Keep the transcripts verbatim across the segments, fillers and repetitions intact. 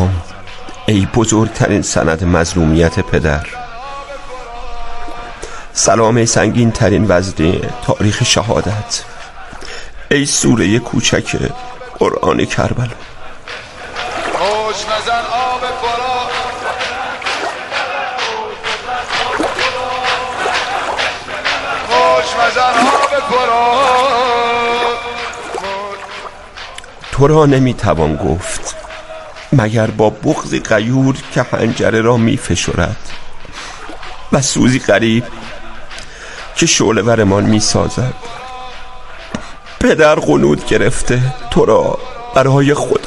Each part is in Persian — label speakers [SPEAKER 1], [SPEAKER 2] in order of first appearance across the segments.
[SPEAKER 1] ای بزرگترین سند مظلومیت پدر. سلام ای سنگین ترین وزنه تاریخ شهادت. ای سوره کوچک قرآن کربلا.
[SPEAKER 2] خوش مزن آب فرات، خوش مزن آب فرات.
[SPEAKER 1] تو را نمیتوان گفت مگر با بغض غیور که حنجره را میفشرد و سوزی غریب که شعله ورمان میسازد. پدر قنوت گرفته تو را برای خود.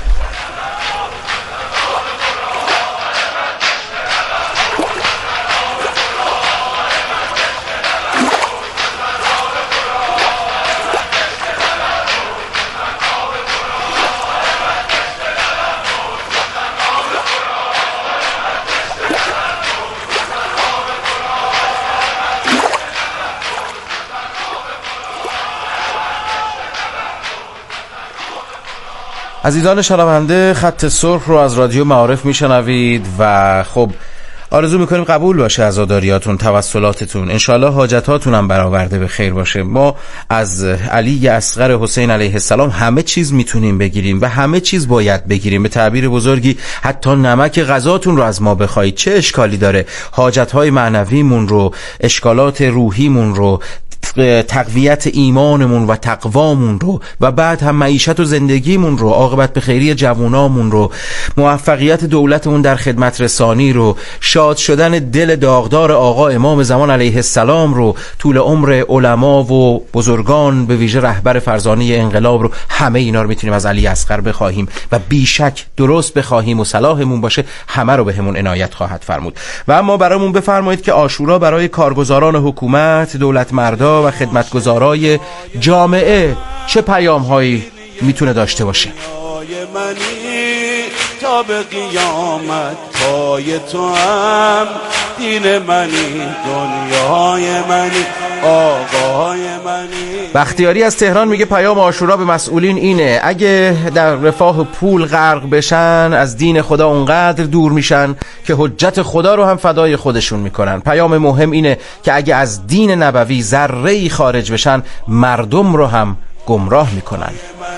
[SPEAKER 3] عزیزان شنونده، خط سرخ رو از رادیو معارف میشنوید و خب آرزو میکنیم قبول باشه عزاداریاتون، توسلاتتون، انشالله حاجتاتون هم برآورده به خیر باشه. ما از علی اصغر حسین علیه السلام همه چیز میتونیم بگیریم و همه چیز باید بگیریم. به تعبیر بزرگی حتی نمک غذاتون رو از ما بخواید چه اشکالی داره؟ حاجتهای معنویمون رو، اشکالات روحیمون رو، تقویت ایمانمون و تقوامون رو و بعد هم معیشت و زندگیمون رو، عاقبت به خیری جوانامون رو، موفقیت دولتمون در خدمت رسانی رو، شاد شدن دل داغدار آقا امام زمان علیه السلام رو، طول عمر علما و بزرگان به ویژه رهبر فرزانه انقلاب رو، همه اینا رو میتونیم از علی اصغر بخواهیم و بیشک درست بخواهیم و صلاحمون باشه همه رو بهمون عنایت خواهد فرمود. و اما برامون بفرمایید که عاشورا برای کارگزاران حکومت، دولت مردا و خدمتگزارای جامعه چه پیام هایی میتونه داشته باشه؟
[SPEAKER 4] تا به قیامت پای تو هم دین منی، دنیای منی، آقای منی.
[SPEAKER 3] بختیاری از تهران میگه پیام عاشورا به مسئولین اینه اگه در رفاه پول غرق بشن از دین خدا اونقدر دور میشن که حجت خدا رو هم فدای خودشون میکنن. پیام مهم اینه که اگه از دین نبوی ذره‌ای خارج بشن مردم رو هم گمراه میکنن.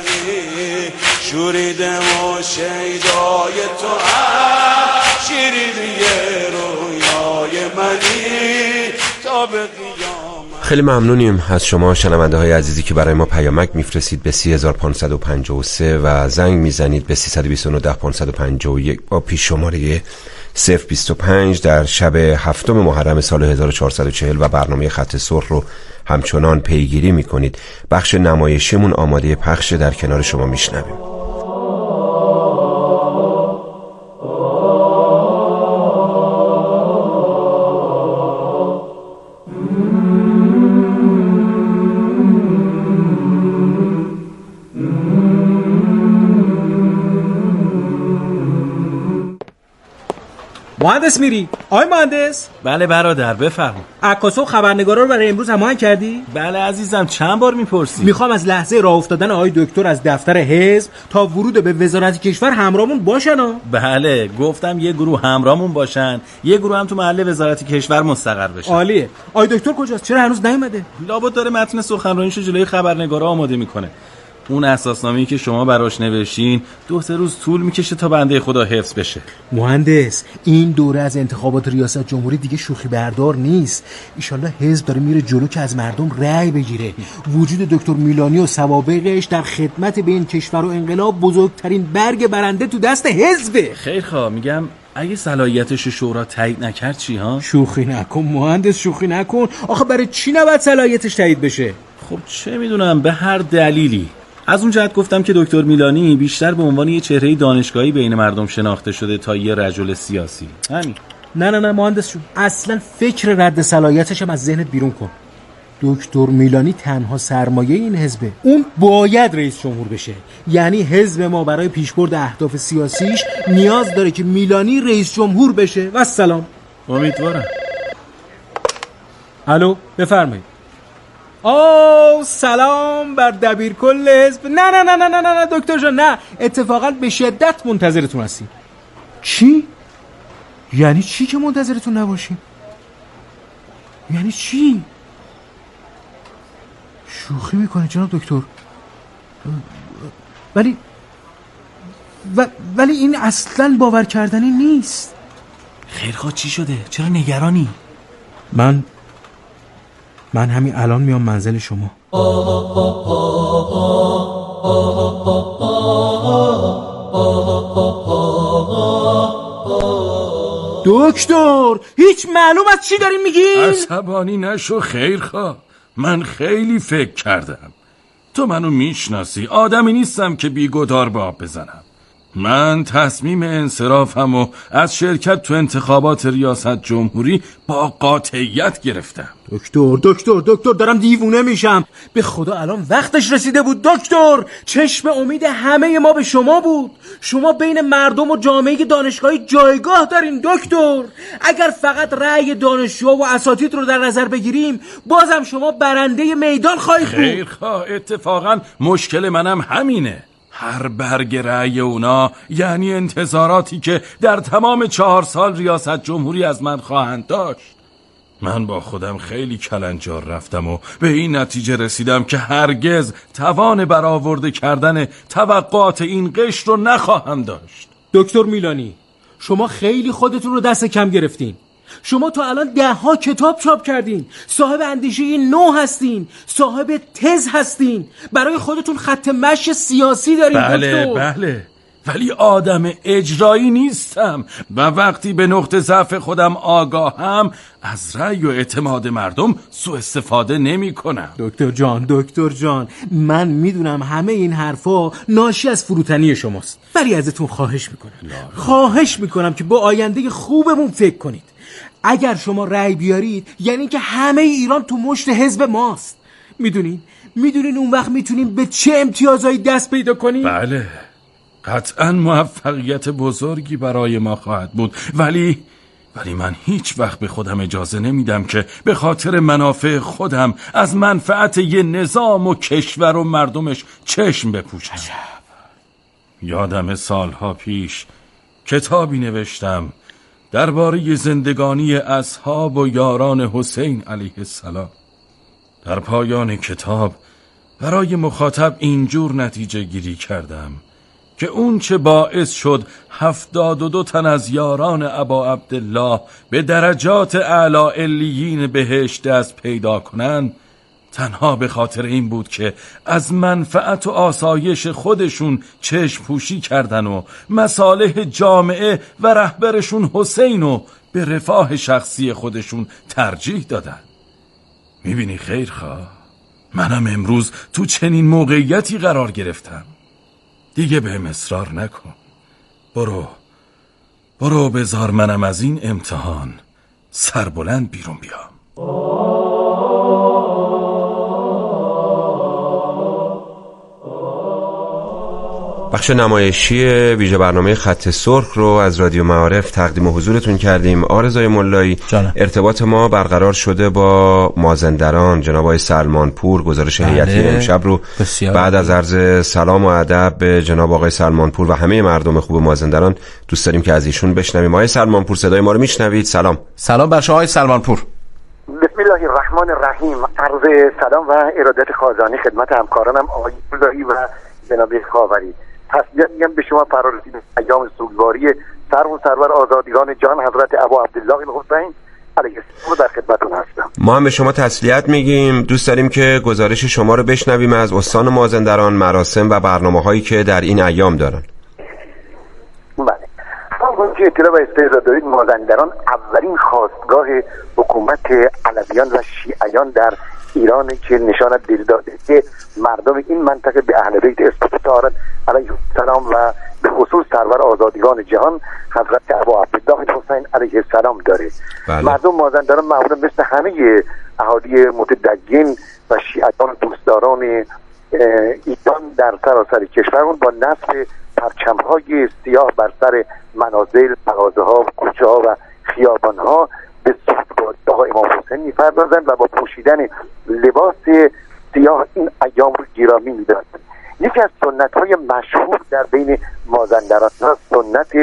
[SPEAKER 4] شوریده و شیدای تو هم شیریدی رویای منی تا به قیامت.
[SPEAKER 1] خیلی ممنونیم از شما شنونده های عزیزی که برای ما پیامک میفرستید به سی هزار و پانصد و پنجاه و سه و زنگ میزنید به سیصد و بیست و نه ده پانصد و پنجاه و یک با پیش شماره صفر بیست و پنج در شب هفتم محرم سال هزار و چهارصد و چهل و برنامه خط سرخ رو همچنان پیگیری میکنید. بخش نمایشیمون آماده پخش، در کنار شما میشنویم.
[SPEAKER 5] مهندس میری؟ آی مهندس؟
[SPEAKER 6] بله برادر بفرما.
[SPEAKER 5] عکاسا و خبرنگارا رو برای امروز هماهنگ کردی؟
[SPEAKER 6] بله عزیزم چند بار میپرسی؟
[SPEAKER 5] میخوام از لحظه راه افتادن آقای دکتر از دفتر حزب تا ورود به وزارت کشور همراهمون باشن ها؟
[SPEAKER 6] بله گفتم یه گروه همراهمون باشن، یه گروه هم تو محل وزارت کشور مستقر بشن.
[SPEAKER 5] عالیه. آقای دکتر کجاست؟ چرا هنوز نیومده؟
[SPEAKER 6] لابد داره متن سخنرانیشو جلوی خبرنگارا آماده میکنه. اون اساسنامه‌ای که شما براش نوشتین دو سه روز طول میکشه تا بنده خدا حفظ بشه.
[SPEAKER 5] مهندس این دوره از انتخابات ریاست جمهوری دیگه شوخی بردار نیست. ایشالله حزب داره میره جلو که از مردم رأی بگیره. وجود دکتر میلانی و سوابقش در خدمت به این کشور و انقلاب بزرگترین برگ برنده تو دست حزبه.
[SPEAKER 6] خیر خواه میگم اگه صلاحیتش شورا تایید نکرد چی ها؟
[SPEAKER 5] شوخی نکن مهندس، شوخی نکن. آخه برای چی نباید صلاحیتش تایید بشه؟
[SPEAKER 6] خب چه میدونم، به هر دلیلی. از اون جهت گفتم که دکتر میلانی بیشتر به عنوان یه چهره دانشگاهی بین مردم شناخته شده تا یه رجل سیاسی. همین.
[SPEAKER 5] نه نه نه مهندس جون، اصلا فکر رد صلاحیتش هم از ذهنت بیرون کن. دکتر میلانی تنها سرمایه این حزبه. اون باید رئیس جمهور بشه. یعنی حزب ما برای پیشبرد اهداف سیاسیش نیاز داره که میلانی رئیس جمهور بشه. و سلام.
[SPEAKER 6] امیدوارم.
[SPEAKER 5] الو بفرمایید. آه سلام بر دبیر کل حزب. نه نه نه نه نه نه دکتر جان، نه اتفاقا به شدت منتظرتون هستیم. چی؟ یعنی چی که منتظرتون نباشیم؟ یعنی چی؟ شوخی میکنه جناب دکتر. ولی و... ولی این اصلا باور کردنی نیست.
[SPEAKER 6] خیرخواه چی شده؟ چرا نگرانی؟
[SPEAKER 5] من من همین الان میام منزل شما. دکتر هیچ معلوم از چی دارین میگین؟
[SPEAKER 4] عصبانی نشو خیرخواه، من خیلی فکر کردم. تو منو میشناسی، آدمی نیستم که بیگدار به آب بزنم. من تصمیم انصرافم و از شرکت تو انتخابات ریاست جمهوری با قاطعیت گرفتم.
[SPEAKER 5] دکتر دکتر دکتر دارم دیوونه میشم. به خدا الان وقتش رسیده بود دکتر. چشم امید همه ما به شما بود. شما بین مردم و جامعه دانشگاهی جایگاه دارین دکتر. اگر فقط رأی دانشجوها و اساتید رو در نظر بگیریم بازم شما برنده میدان خواهید بود.
[SPEAKER 4] خیرخواه اتفاقا مشکل منم همینه. هر برگ رأی اونا یعنی انتظاراتی که در تمام چهار سال ریاست جمهوری از من خواهند داشت. من با خودم خیلی کلنجار رفتم و به این نتیجه رسیدم که هرگز توان برآورده کردن توقعات این قشر رو نخواهم داشت.
[SPEAKER 5] دکتر میلانی شما خیلی خودتون رو دست کم گرفتین. شما تا الان ده ها کتاب چاپ کردین، صاحب اندیشه نو هستین، صاحب تز هستین، برای خودتون خط مشی سیاسی دارین.
[SPEAKER 4] بله
[SPEAKER 5] دکتر.
[SPEAKER 4] بله ولی آدم اجرایی نیستم و وقتی به نقطه ضعف خودم آگاهم از رأی و اعتماد مردم سوء استفاده نمی کنم.
[SPEAKER 5] دکتر جان دکتر جان من میدونم همه این حرفا ناشی از فروتنی شماست، ولی ازتون خواهش میکنم خواهش میکنم که با آینده خوبمون فکر کنید. اگر شما رأی بیارید یعنی که همه ایران تو مشت حزب ماست. میدونین میدونین اون وقت میتونیم به چه امتیازایی دست پیدا کنیم؟
[SPEAKER 4] بله قطعا موفقیت بزرگی برای ما خواهد بود، ولی ولی من هیچ وقت به خودم اجازه نمیدم که به خاطر منافع خودم از منفعت یه نظام و کشور و مردمش چشم بپوشم. یادم سالها پیش کتابی نوشتم درباره زندگانی اصحاب و یاران حسین علیه السلام. در پایان کتاب برای مخاطب اینجور نتیجه گیری کردم که اون چه باعث شد هفتاد و دو تن از یاران ابا عبدالله به درجات اعلی علیین بهشت دست پیدا کنن تنها به خاطر این بود که از منفعت و آسایش خودشون چشم پوشی کردن و مصالح جامعه و رهبرشون حسینو به رفاه شخصی خودشون ترجیح دادن. میبینی خیرخواه، منم امروز تو چنین موقعیتی قرار گرفتم. دیگه بهم اصرار نکن. برو برو بذار منم از این امتحان سربلند بیرون بیام.
[SPEAKER 1] بخش نمایشی ویژه برنامه خط سرخ رو از رادیو معارف تقدیم حضورتون کردیم. آرزوی ملایی جانه. ارتباط ما برقرار شده با مازندران. جناب آقای سلمانپور گزارش هیئتی امشب رو بعد از عرض سلام و ادب به جناب آقای سلمانپور و همه مردم خوب مازندران دوست داریم که از ایشون بشنویم. آقای سلمانپور صدای ما رو میشنوید؟ سلام.
[SPEAKER 3] سلام بر شما آقای سلمانپور.
[SPEAKER 7] بسم الله الرحمن الرحیم. عرض سلام و ارادت خازانی خدمت همکارانم آقای ملایی و جناب خاوری. تسلیت میگم به شما فرارسید ایام سوگواری سر و سرور آزادگان جان حضرت ابا عبدالله الحسین علیه السلام در خدمتتون هستم.
[SPEAKER 1] ما هم به شما تسلیت میگیم. دوست داریم که گزارش شما رو بشنویم از استان مازندران، مراسم و برنامه‌هایی که در این ایام دارن.
[SPEAKER 7] بله. همونطور که اطلاع و استعداد دارید مازندران اولین خاستگاه حکومت علویان و شیعیان در ایران که نشان دل داده که مردم این منطقه به اهل بیت استطاعت علیه السلام و به خصوص سرور آزادگان جهان حضرت ابا عبدالله الحسین علیه السلام داره. بله. مردم مازندران معمولا مثل همه اهالی متدین و شیعیان دوستداران ایران در سراسر کشورمون با نصب پرچم‌های سیاه بر سر منازل، مغازه‌ها، کوچه‌ها و خیابان‌ها به صحبت‌های امام حسین می‌پردازند و با پوشیدن لباس سیاه این ایام رو گرامی می‌دارند. یکی از سنت‌های مشهور در بین مازندران سنت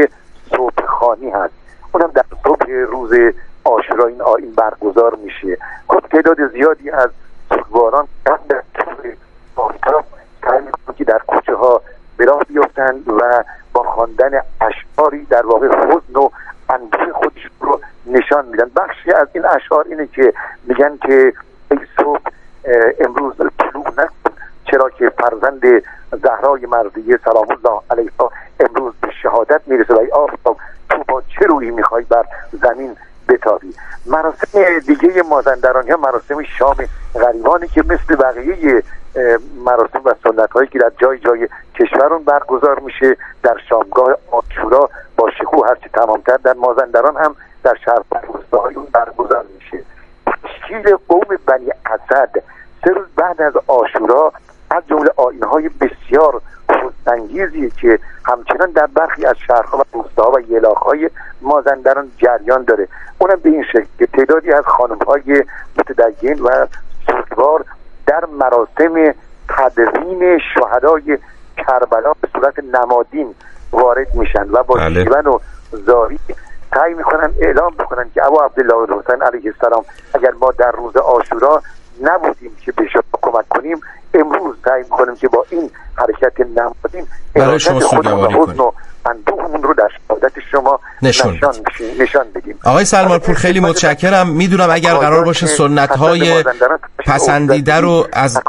[SPEAKER 7] صبح خانی هست، اونم در صبح روز عاشورا این آیین برگزار میشه. خب تعداد زیادی از سوگواران در طول آفتاب سعی میکنن که در کوچه ها به راه بیفتند و با خواندن اشعاری در واقع حزن و اندوه خودشون رو نشان میدن. بخشی از این اشعار اینه که میگن که ای صبح امروز طلوع نکن، چرا که فرزند زهرای مرضیه سلام الله علیها امروز به شهادت میرسه و ای آفتاب تو با چه رویی میخوای بر زمین بتابی. مراسم دیگه مازندرانی ها مراسم شام غریبانی که مثل بقیه مراسم و سنت هایی که در جای جای کشورون برگزار میشه در شامگاه عاشورا با شکوه هرچی تمامتر در مازندران هم در شهر روستاهای اون برگزار میشه. تشکیل قوم بنی اسد سه روز بعد از عاشورا از جمله آیین‌های بسیار خودانگیزی که همچنان در برخی از شهرها و روستاها و یلاق‌های مازندران جریان داره، اونم به این شکل که تعدادی از خانم‌های متدین و سوگوار در مراسم تدفین شهدای کربلا به صورت نمادین وارد میشن و با شیون و زاری سعی میکنن اعلام بکنن که ابا عبدالله الحسین علیه السلام اگر ما در روز عاشورا نبودیم که به شما کمک کنیم، امروز سعی میکنیم که با این حرکت نمادین ارادت خودمون و حزن و اندوهمون رو در شهادت شما نشان, نشان, نشان بدیم.
[SPEAKER 3] آقای سلمان پور خیلی متشکرم. میدونم اگر قرار باشه سنت های پسندیده رو از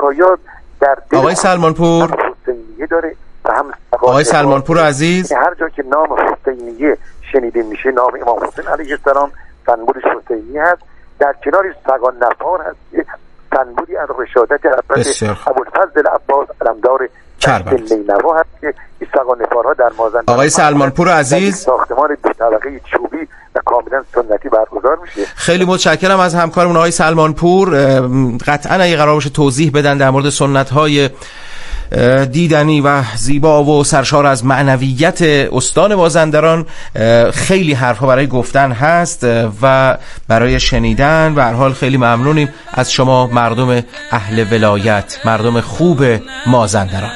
[SPEAKER 3] آقای سلمان پور
[SPEAKER 7] داره
[SPEAKER 3] آقای سلمان پور عزیز،
[SPEAKER 7] هر جا که نام حسینیه شنیده میشه نام امام حسین علیه السلام سنبولش حسینی هست. در کنارش سگان نفار هست که سنبولی از رشادت حضرت ابوالفضل عباس علمدار
[SPEAKER 3] کربلا
[SPEAKER 7] نینوا هست که این سگان نفارها در مازندران
[SPEAKER 3] آقای سلمان پور عزیز
[SPEAKER 7] ساختمان دو طبقه چوبی و کاملا سنتی برگزار میشه.
[SPEAKER 3] خیلی متشکرم از همکارمون آقای سلمان پور. قطعا اگه قرار باشه توضیح بدن در مورد سنت های دیدنی و زیبا و سرشار از معنویت استان مازندران، خیلی حرفا برای گفتن هست و برای شنیدن. به هر حال خیلی ممنونیم از شما مردم اهل ولایت، مردم خوب مازندران.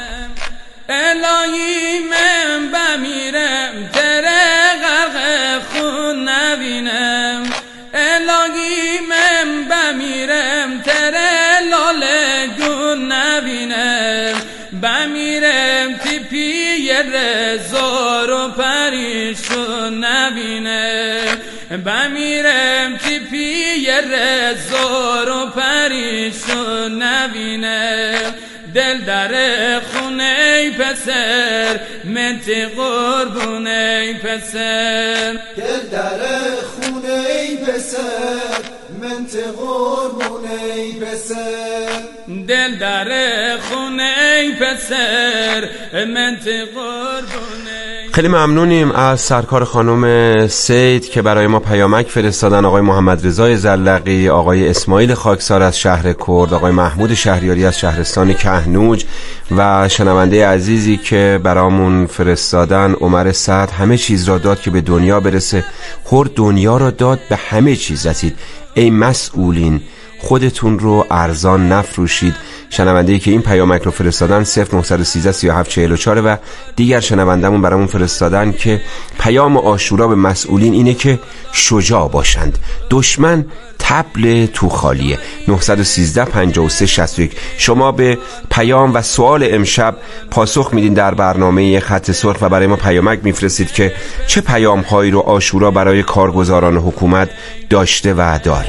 [SPEAKER 8] الهی من بمیرم تره غرق خون نبینم، الهی من بمیرم تره لاله گون نبینم، بمیرم تیپی رزار و پریشون نبینم، بمیرم تیپی رزار و پریشون نبینم، دل در خونه پسر منتی قربونه پسر،
[SPEAKER 9] دل در خونه پسر منتی قربونه پسر،
[SPEAKER 8] دل در خونه پسر منتی قربونه.
[SPEAKER 1] خیلی ممنونیم از سرکار خانم سید که برای ما پیامک فرستادن، آقای محمد رضای زلقی، آقای اسماعیل خاکسار از شهر کرد، آقای محمود شهریاری از شهرستان کهنوج و شنونده عزیزی که برامون فرستادن عمر سعد. همه چیز را داد که به دنیا برسه، خورد دنیا را داد به همه چیز رسید، ای مسئولین خودتون رو ارزان نفروشید. شنونده‌ای که این پیامک رو فرستادن صفر نه یک سه سه هفت چهار چهار و دیگر شنوندمون برامون فرستادن که پیام عاشورا به مسئولین اینه که شجاع باشند، دشمن طبل تو خالیه. نه یک سه پنج سه شصت و یک. شما به پیام و سوال امشب پاسخ میدین در برنامه خط سرخ و برای ما پیامک میفرستید که چه پیام هایی رو عاشورا برای کارگزاران حکومت داشته و داره.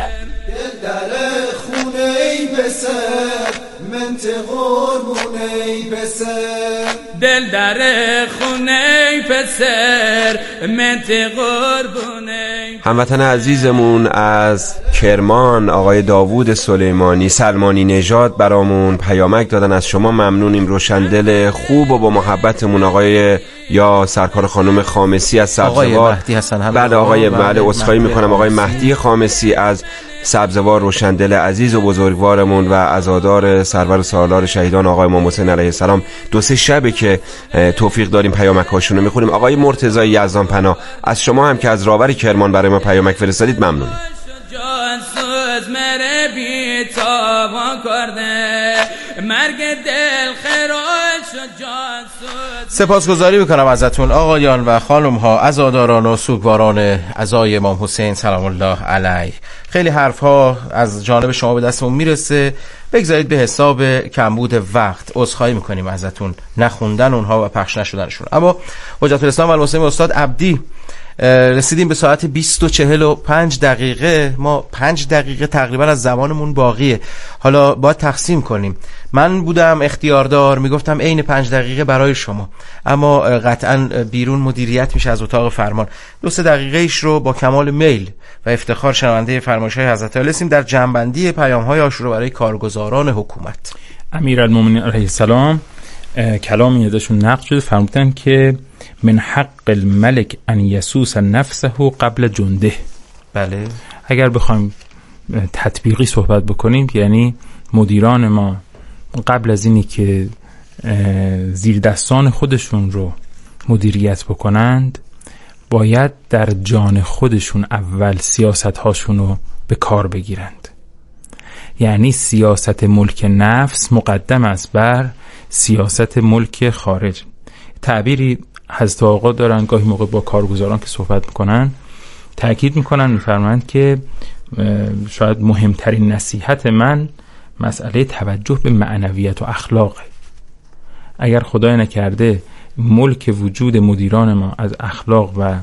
[SPEAKER 8] دل در خونه پسر منتی قربونه.
[SPEAKER 1] هموطن عزیزمون از کرمان آقای داوود سلیمانی سلمانی نژاد برامون پیامک دادن، از شما ممنونیم. روشندل خوب و با محبتمون آقای یا سرکار خانم خامسی از سبزوار، بعد آقای بعد عذرخواهی میکنم آقای مهدی خامسی از سبزوار، روشندل عزیز و بزرگوارمون و عزادار سرور سالار شهیدان آقای امام حسین علیه السلام. دو سه شبه که توفیق داریم پیامک هاشون رو میخونیم. آقای مرتضی یزدان پناه از شما هم که از راور کرمان برای ما پیامک فرستادید ممنونیم.
[SPEAKER 3] سپاسگزاری میکنم ازتون آقایان و خانم ها، عزاداران و سوگواران عزای امام حسین سلام الله علیه. خیلی حرف ها از جانب شما به دستمون میرسه، بگذارید به حساب کمبود وقت عذرخواهی میکنیم ازتون نخوندن اونها و پخش نشدنشون. اما حجت الاسلام و المسلمین استاد عبدی، رسیدیم به ساعت بیست و چهل و پنج دقیقه. ما پنج دقیقه تقریبا از زمانمون باقیه، حالا باید تقسیم کنیم. من بودم اختیاردار، میگفتم عین پنج دقیقه برای شما، اما قطعا بیرون مدیریت میشه از اتاق فرمان. دو سه دقیقه ایش رو با کمال میل و افتخار شنونده فرمایش‌های حضرت علی هستیم در جمع‌بندی پیام‌های عاشورا برای کارگزاران حکومت.
[SPEAKER 10] امیرالمومنین علیه السلام کلامی ازشون نقل شده، فرمودن که من حق الملک ان یسوس نفسه قبل جنده.
[SPEAKER 3] بله،
[SPEAKER 10] اگر بخوایم تطبیقی صحبت بکنیم، یعنی مدیران ما قبل از اینی که زیر دستان خودشون رو مدیریت بکنند، باید در جان خودشون اول سیاست هاشون رو به کار بگیرند. یعنی سیاست ملک نفس مقدم است بر سیاست ملک خارج. تعبیری حضرت آقا دارن گاهی موقع با کارگزاران که صحبت میکنن تأکید میکنن، میفرمایند که شاید مهمترین نصیحت من مسئله توجه به معنویت و اخلاقه. اگر خدای نکرده ملک وجود مدیران ما از اخلاق و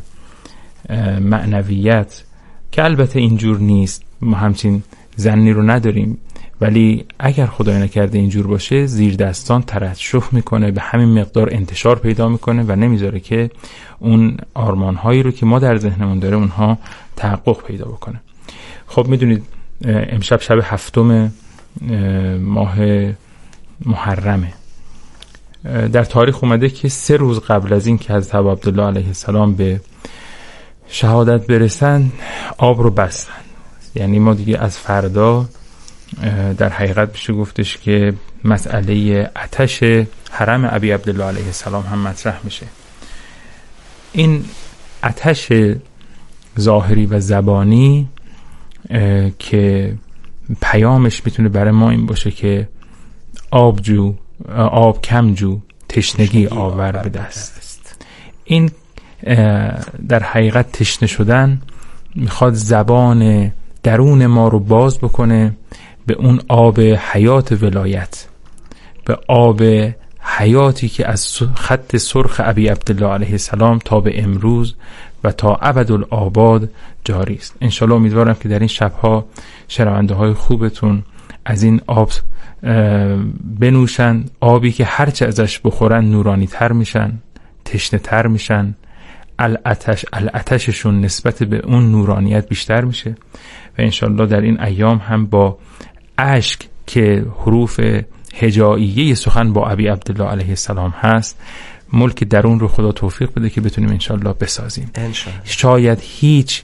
[SPEAKER 10] معنویت، که البته اینجور نیست، ما همچین ظنی رو نداریم، ولی اگر خدای نکرده اینجور باشه، زیر دستان ترشح میکنه، به همین مقدار انتشار پیدا میکنه و نمیذاره که اون آرمانهایی رو که ما در ذهنمون داره اونها تحقق پیدا بکنه. خب میدونید امشب شب هفتم ماه محرمه. در تاریخ اومده که سه روز قبل از این که حضرت ابو عبدالله علیه السلام به شهادت برسن آب رو بستن. یعنی ما دیگه از فردا در حقیقت بشه گفتش که مسئله آتش حرم ابی عبدالله علیه السلام هم مطرح میشه. این آتش ظاهری و زبانی که پیامش میتونه برای ما این باشه که آب جو، آب کم جو، تشنگی آور به دست. این در حقیقت تشنه شدن میخواد زبان درون ما رو باز بکنه به اون آب حیات ولایت، به آب حیاتی که از خط سرخ ابی عبدالله علیه السلام تا به امروز و تا ابدالآباد جاری است. انشالله امیدوارم که در این شبها شنونده های خوبتون از این آب بنوشن، آبی که هرچه ازش بخورن نورانی تر میشن، تشنه تر میشن، الاتش الاتششون نسبت به اون نورانیت بیشتر میشه و انشالله در این ایام هم با اشک که حروف هجائیه سخن با ابی عبدالله علیه السلام هست، ملک درون رو خدا توفیق بده که بتونیم انشالله بسازیم. انشالله. شاید هیچ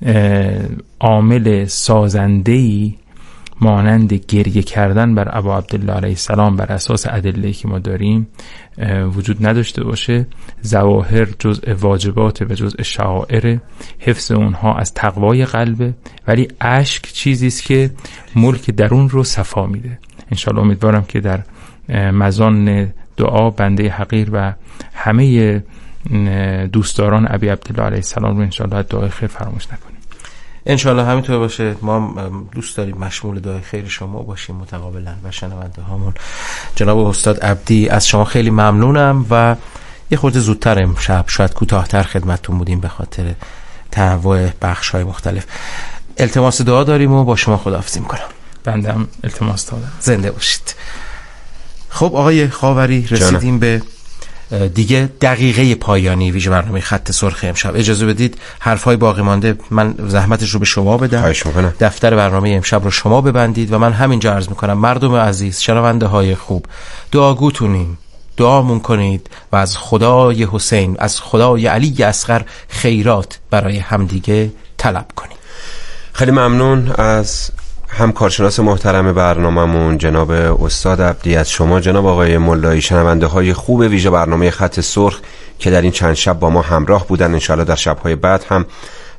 [SPEAKER 10] عامل سازنده‌ای مانند گریه کردن بر ابا عبدالله علیه السلام بر اساس ادله‌ای که ما داریم وجود نداشته باشه. ظواهر جزء واجبات و جزء شعائر، حفظ اونها از تقوای قلبه، ولی اشک چیزی است که ملک درون رو صفا میده. انشالله امیدوارم که در مزان دعا بنده حقیر و همه دوستداران ابی عبدالله علیه السلام رو انشالله دعای خیر فراموش نکنیم.
[SPEAKER 3] انشالله همینطور باشه. ما دوست داریم مشمول دعای خیر شما باشیم متقابلا و شنونده هامون. جناب استاد عبدی، از شما خیلی ممنونم و یه خورده زودتر امشب شاید کوتاه‌تر خدمتتون بودیم به خاطر تنوع بخش‌های مختلف. التماس دعا داریم و با شما خداحافظی می‌کنم.
[SPEAKER 10] بنده هم التماس دارم.
[SPEAKER 3] زنده باشید. خب آقای خاوری، رسیدیم به دیگه دقیقه پایانی ویژه برنامه خط سرخ امشب. اجازه بدید حرفای باقی مانده من زحمتش رو به شما بدم.
[SPEAKER 1] خواهش میکنم.
[SPEAKER 3] دفتر برنامه امشب رو شما ببندید و من همینجا عرض میکنم مردم عزیز، شنونده های خوب، دعاگوتونیم، دعامون کنید و از خدای حسین، از خدای علی اصغر خیرات برای همدیگه طلب کنیم.
[SPEAKER 1] خیلی ممنون از همکارشناس محترم برنامه‌مون جناب استاد عبدی، از شما جناب آقای ملایی، شنونده های خوب ویژه برنامه خط سرخ که در این چند شب با ما همراه بودن. انشاءالله در شب‌های بعد هم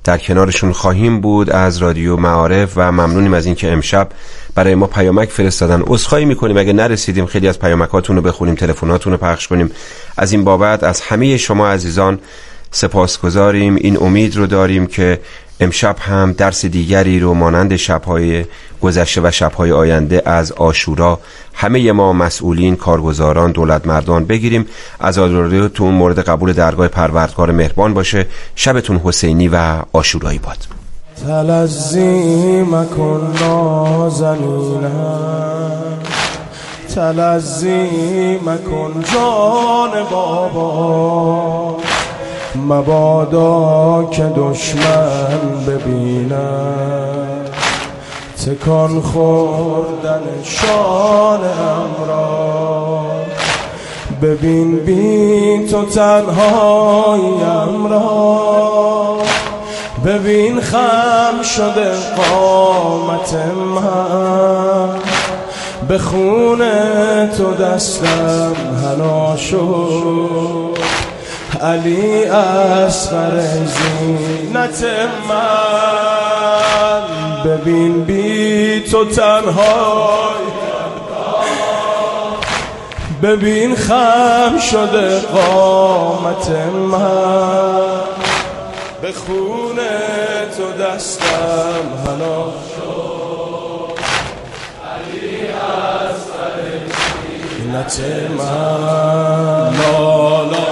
[SPEAKER 1] در کنارشون خواهیم بود از رادیو معارف و ممنونیم از اینکه امشب برای ما پیامک فرستادن. عذرخواهی میکنیم اگه نرسیدیم خیلی از پیامکاتون رو بخونیم، تلفناتون رو پخش کنیم. از این بابت از همه شما عزیزان سپاسگزاریم. این امید رو داریم که امشب هم درس دیگری رو مانند شب‌های گذشته و شب‌های آینده از عاشورا همه ما مسئولین، کارگزاران، دولت مردان بگیریم. عزاداریتون مورد قبول درگاه پروردگار مهربان باشه. شبتون حسینی و عاشورایی باد.
[SPEAKER 11] تلزی مکن نازنینم، تلزی مکن جان بابا، مبادا که دشمن ببینم تکان خوردن شانم را. ببین بی تو تنهاییم را، ببین خم شده قامت من، به خون تو دستم حنا شد. علی اصغر زینت من، ببین بی تو تنهایی، ببین خم شده قامت من، به خون تو دستم حنا شد. علی اصغر زینت من، لالا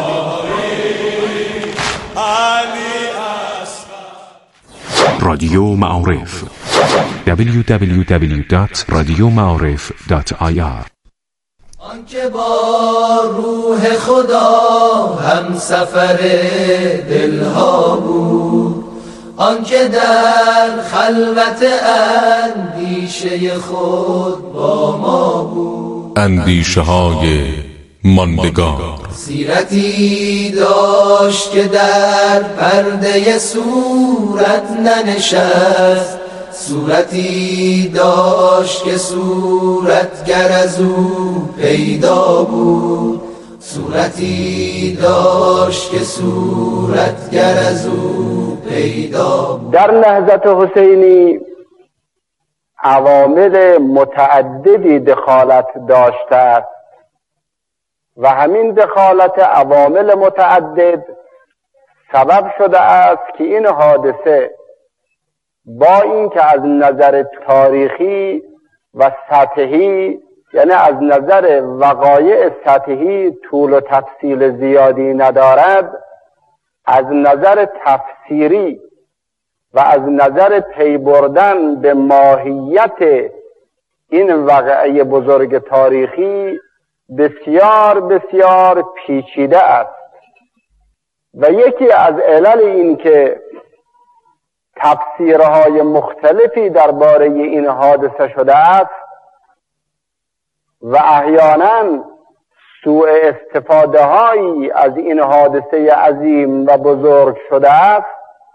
[SPEAKER 12] رادیو معارف دبلیو دبلیو دبلیو دات رادیو معارف دات آی آر.
[SPEAKER 9] آنکه با روح خدا هم سفر دلها بود، آنکه در خلوت اندیشه خود با ما بود،
[SPEAKER 12] اندیشه های ماندگار.
[SPEAKER 9] سیرتی داشت که در پرده صورت ننشست، صورتی داشت که صورتگر از او پیدا بود، صورتی داشت که صورتگر از او پیدا بود.
[SPEAKER 7] در نهضت حسینی عوامل متعددی دخالت داشته است و همین دخالت عوامل متعدد سبب شده است که این حادثه با اینکه از نظر تاریخی و سطحی، یعنی از نظر وقایع سطحی طول و تفصیل زیادی ندارد، از نظر تفسیری و از نظر پی بردن به ماهیت این واقعه بزرگ تاریخی بسیار بسیار پیچیده است. و یکی از علل این که تفسیرهای مختلفی درباره این حادثه شده است و احیانا سوء استفاده هایی از این حادثه عظیم و بزرگ شده است،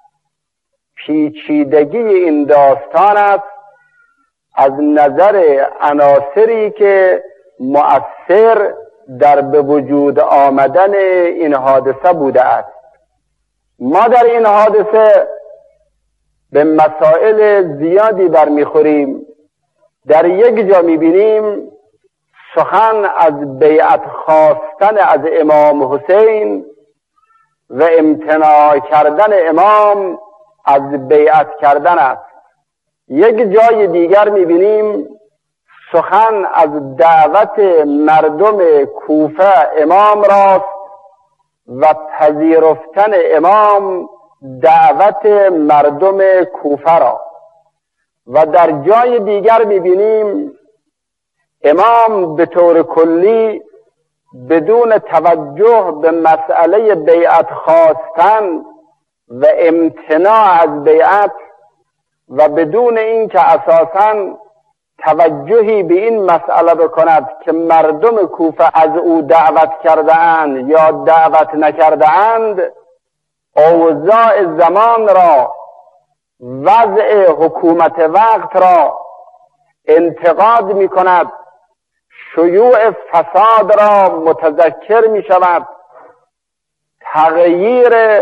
[SPEAKER 7] پیچیدگی این داستان است از نظر عناصری که مؤثر در به وجود آمدن این حادثه بوده است. ما در این حادثه به مسائل زیادی برمیخوریم. در یک جا میبینیم سخن از بیعت خواستن از امام حسین و امتناع کردن امام از بیعت کردن است. یک جای دیگر میبینیم سخن از دعوت مردم کوفه امام راست و پذیرفتن امام دعوت مردم کوفه را. و در جای دیگر میبینیم امام به طور کلی بدون توجه به مسئله بیعت خواستن و امتناع از بیعت و بدون اینکه اساساً توجهی به این مسئله بکند که مردم کوفه از او دعوت کرده اند یا دعوت نکرده اند، اوضاع زمان را، وضع حکومت وقت را انتقاد می کند، شیوع فساد را متذکر می شود، تغییر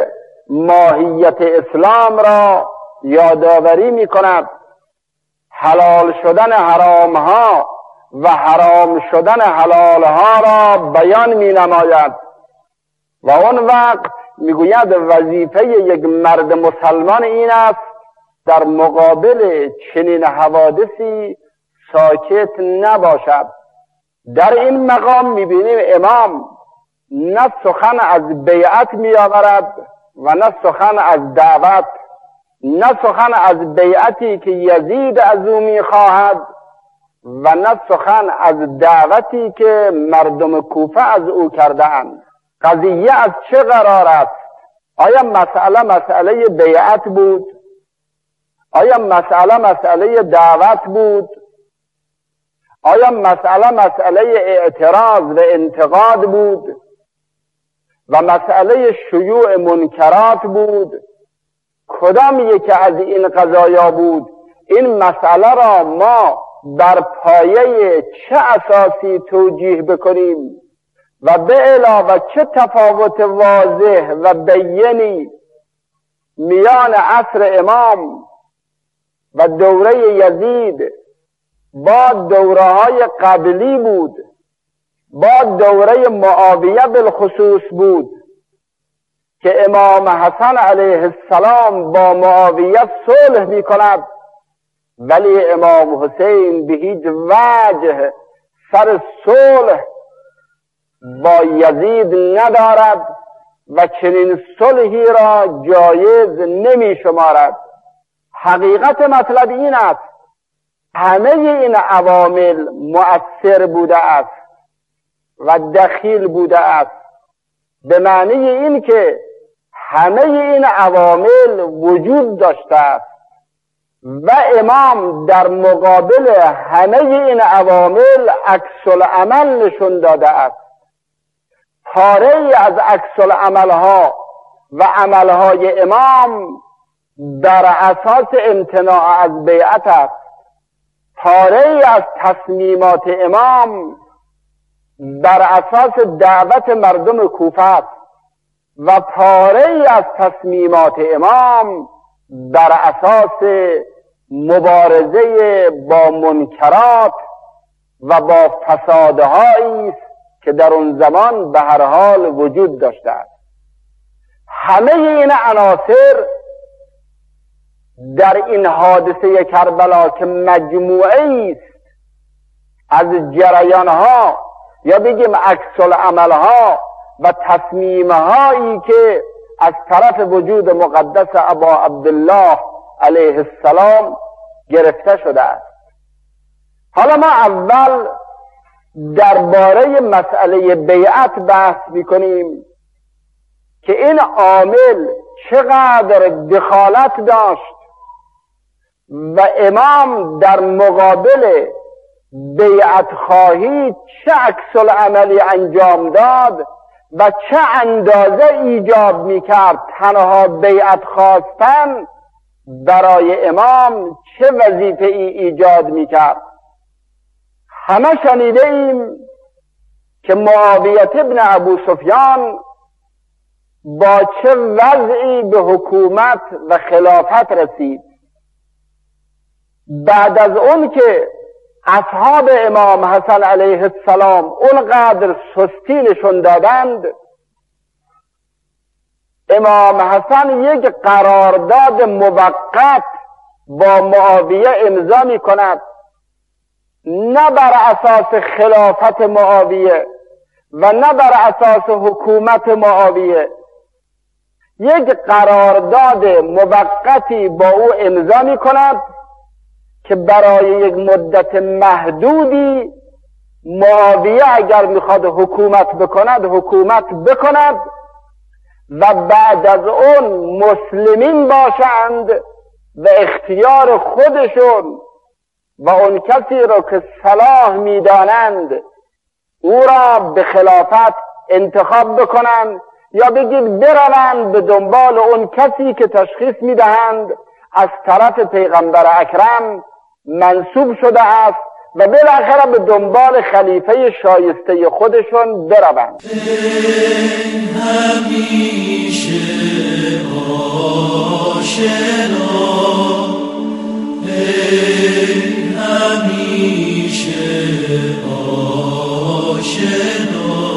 [SPEAKER 13] ماهیت اسلام را یادآوری می کند، حلال شدن حرام ها و حرام شدن حلال ها را بیان می نماید و اون وقت می گوید وظیفه یک مرد مسلمان این است در مقابل چنین حوادثی ساکت نباشد. در این مقام می بینیم امام نه سخن از بیعت می آورد و نه سخن از دعوت، نه سخن از بیعتی که یزید از او می خواهد و نه سخن از دعوتی که مردم کوفه از او کردند. قضیه از چه قرار است؟ آیا مسئله مسئله بیعت بود؟ آیا مسئله مسئله دعوت بود؟ آیا مسئله مسئله اعتراض و انتقاد بود و مسئله شیوع منکرات بود؟ کدام یکی از این قضایا بود؟ این مسئله را ما بر پایه چه اساسی توجیه بکنیم و به علاوه چه تفاوت واضح و بیانی میان عصر امام و دوره یزید با دوره های قبلی بود، با دوره معاویه بالخصوص بود که امام حسن علیه السلام با معاویه صلح می کند ولی امام حسین به هیچ وجه سر صلح با یزید ندارد و چنین صلحی را جایز نمی شمارد. حقیقت مطلب این است همه این عوامل مؤثر بوده است و دخیل بوده است، به معنی این که همه این عوامل وجود داشته است و امام در مقابل همه این عوامل عکس العمل نشون داده است. پاره از عکس العملها و عملهای امام در اساس امتناع از بیعت است. پاره از تصمیمات امام بر اساس دعوت مردم کوفه است و پاره از تصمیمات امام بر اساس مبارزه با منکرات و با فسادهایی است که در اون زمان به هر حال وجود داشته است. همه این عناصر در این حادثه کربلا که مجموعه است از جریانها یا بگیم عکس العملها و تصمیمهایی که از طرف وجود مقدس ابا عبدالله علیه السلام گرفته شده است. حالا ما اول درباره مسئله بیعت بحث میکنیم که این عامل چقدر دخالت داشت و امام در مقابل بیعت خواهی چه عکس العملی انجام داد و چه اندازه ایجاب میکرد تنها بیعت خواستن برای امام چه وظیفه ای ایجاد میکرد. همه شنیده ایم که معاویه ابن ابو سفیان با چه وضعی به حکومت و خلافت رسید. بعد از اون که اصحاب امام حسن علیه السلام اونقدر سستی نشون دادند، امام حسن یک قرارداد موقت با معاویه امضا می کند، نه بر اساس خلافت معاویه و نه بر اساس حکومت معاویه. یک قرارداد موقتی با او امضا می کند که برای یک مدت محدودی معاویه اگر میخواد حکومت بکند حکومت بکند و بعد از اون مسلمین باشند و اختیار خودشون و اون کسی رو که صلاح میدانند او را به خلافت انتخاب بکنند یا بگید بروند به دنبال اون کسی که تشخیص میدهند از طرف پیغمبر اکرم منصوب شده است و بالاخره به دنبال خلیفه شایسته خودشون بروند.
[SPEAKER 9] همیشه
[SPEAKER 14] آشنا ای همیشه آشنا